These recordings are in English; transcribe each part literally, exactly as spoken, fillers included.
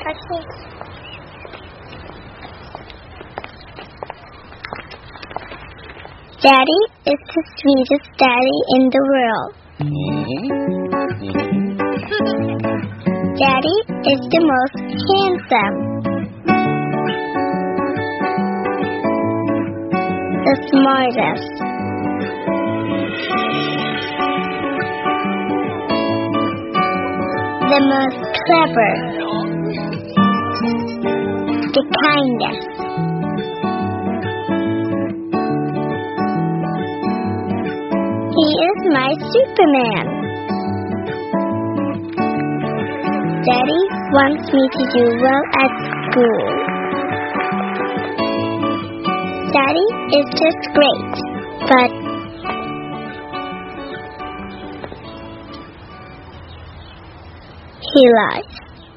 Okay. Daddy is the sweetest daddy in the world. Daddy is the most handsome, the smartest, the most clever, the kindest. He is my Superman. Daddy wants me to do well at school. Daddy is just great, but he lies.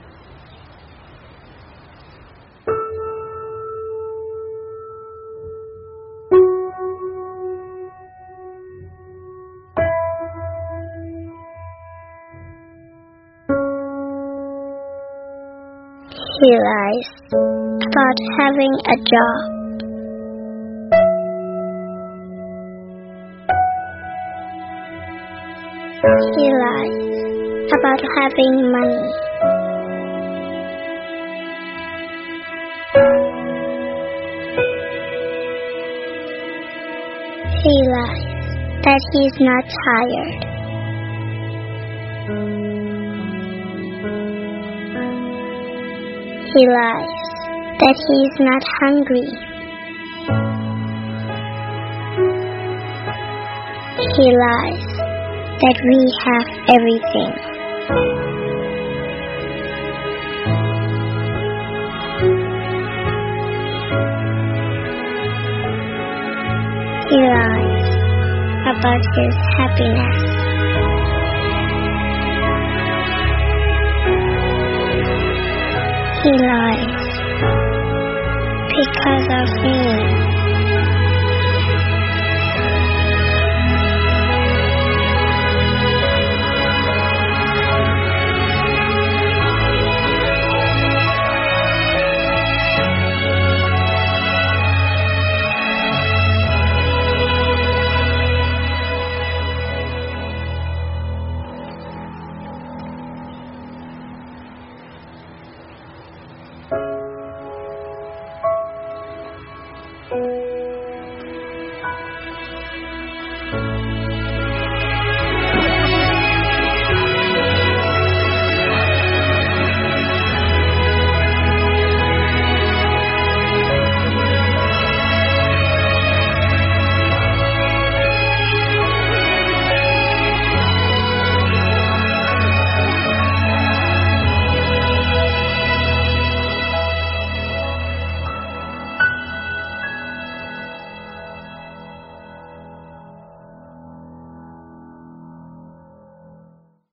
He lies about having a job. He lies about having money. He lies that he's not tired. He lies that he's not hungry. He lies that we have everything. He lies about his happiness. He lies because of me.